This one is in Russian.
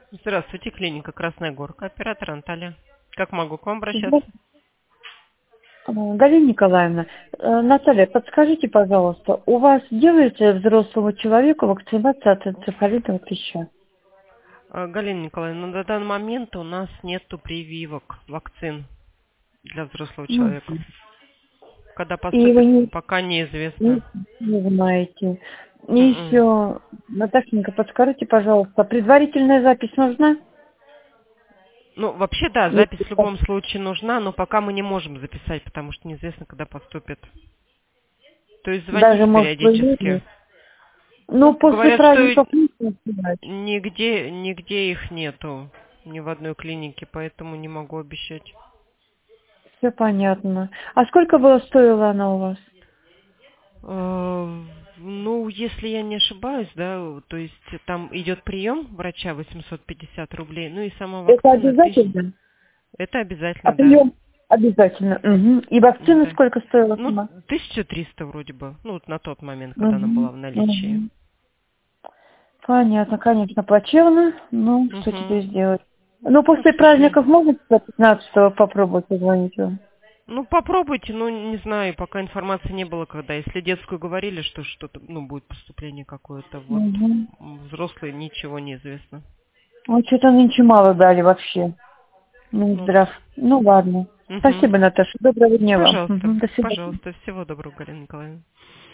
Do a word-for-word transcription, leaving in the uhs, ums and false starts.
Здравствуйте, клиника Красная Горка, оператор Анталия. Как могу к вам обращаться? Здравствуйте, Галина Николаевна. Э, Наталья, подскажите, пожалуйста, у вас делается взрослому человеку вакцинация от энцефалитного клеща? А, Галина Николаевна, на данный момент у нас нету прививок вакцин для взрослого Ну, человека. Когда и вы поступит, не, пока не, неизвестно. не знаете. И М-м. все. Наташенька, подскажите, пожалуйста, предварительная запись нужна? Ну, вообще, да, запись Если в так, любом случае нужна, но пока мы не можем записать, потому что неизвестно, когда поступит. То есть даже, звоните может, в июне. периодически. Ну, Ну, после говорят, что праздников можно снимать. нигде, нигде их нету, ни в одной клинике, поэтому не могу обещать. Все понятно. А сколько было стоила она у вас? Э, Ну, если я не ошибаюсь, да, то есть там идет прием врача восемьсот пятьдесят рублей, ну и сама Это вакцина тысяча. обязательно? Это А обязательно, да. прием обязательно. Мгм. И вакцина Да. сколько стоила Ну, сама? тысяча триста вроде бы, ну, вот на тот момент, когда она была Мгм. в наличии. Мгм. Понятно, конечно, плачевно. Ну, что Угу. теперь сделать? Ну, Ну, к после сожалению. праздников можно числа пятнадцатого попробовать позвонить вам? Ну, попробуйте, ну, не знаю, пока информации не было, когда. Если детскую говорили, что что-то, ну, будет поступление какое-то, вот, Угу. м, взрослые ничего не известно. Ну, что-то нынче мало дали вообще. Ну, Ну, здрав. Ну, ладно. угу. Спасибо, Наташа. Доброго дня вам. Пожалуйста, Мгм. До свидания. пожалуйста. Всего доброго, Галина Николаевна.